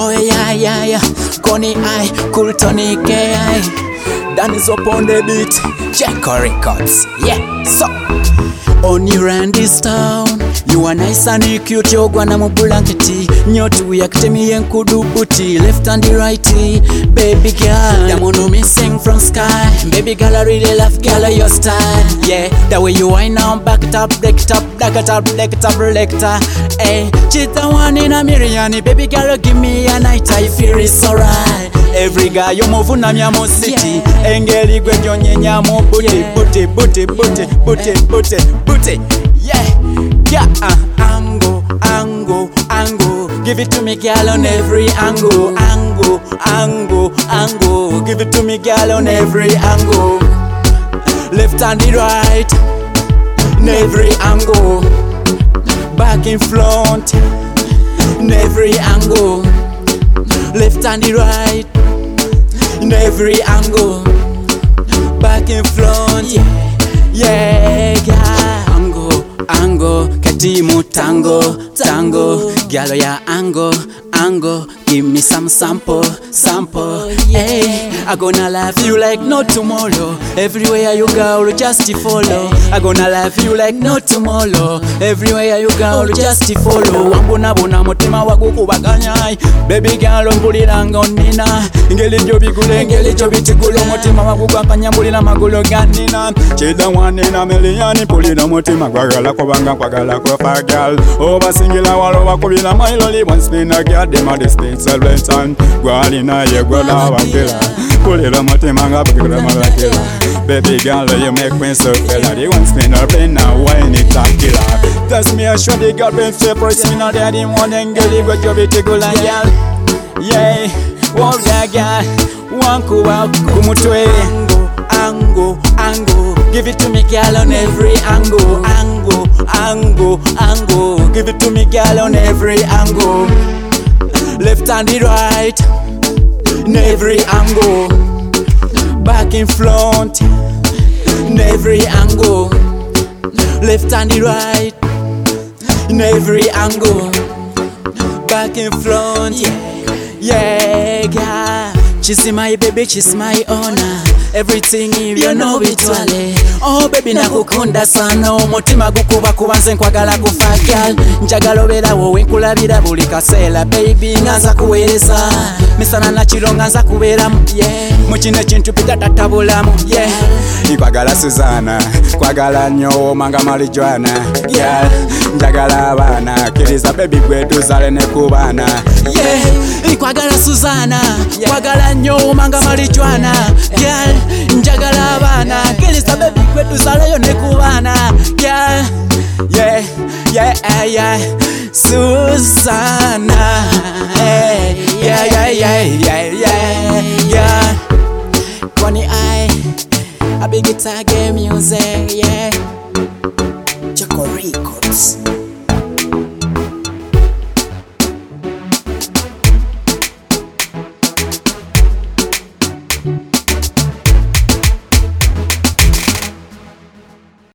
Oh yeah. Connie I, cool Tony K.I. Dan is up on the beat. Jacko Records. Yeah, so on your end this town, you are nice and you cute, you gwana mu blanketi. Nyotu yakitemi yenkudu buti, left and the righty. Baby girl, the mono missing from sky. Baby girl, I really love girl your style. Yeah, the way you wind on, back it up, break it up, back it up, break it up, selector. Hey, cheetah one in a million. Baby girl, give me a night, I feel it's alright. Every guy you move na myamo city. Engeli gwe nyonyenya mo booty. Yeah, angle. Give it to me, girl, on every angle. Angle. Give it to me, girl, on every angle. Left and the right, in every angle. Back in front, in every angle. Left and the right, in every angle. Back in front, yeah. Angle, katimu tango, gyalo ya angle, give me some sample, hey, I gonna love you like no tomorrow, everywhere you go, just follow, I gonna love you like no tomorrow, everywhere you go, just follow, wambona mutima wakukubaganya, baby girl mpulira ngonina, ngeli jo bitigula mutima wakukakanya mpulira magulu ganina, chida wanina milioni mpulira mutima kwagala kubanga kwagala kwa girl, obasingila walo bakubira mailoli once been a girl dem a distinct celebration, gwalina ye gwala wakila, pulira mutima ngabukira malakila, baby girl you make me so fella, the once been a brain now wine it a killer, that's me a show the girl been favorite, me not daddy one ngeli go jo bitigula girl, yeah, walk that girl, wanku kumutwe, angle, give it to me girl on every angle, give it to me girl on every angle, left and the right, in every angle, back in front, in every angle, left and the right, in every angle, back in front, yeah, girl. She's my baby, she's my honor. Everything you know bitwale. Oh baby nakukunda sana, umutima gukuba kubanze nkwagala kufa girl. Njagala obera wowe nkulabira buli kaseera baby nganza kuweereza. Misana na kironga nza kubeeramu mu kino ekintu pitatabulamu nkwagala Suzana, kwagala nnyo manga Marijuana girl. Njagala abaana kiriza baby gwe tuzale ne kubaana nkwagala Suzana, kwagala nnyo manga Marijuana girl. Njagala abaana kiriza baby gwe tuzaleyo ne kubaana girl. Yeah, Suzana, yeah. Connie I big guitar game music,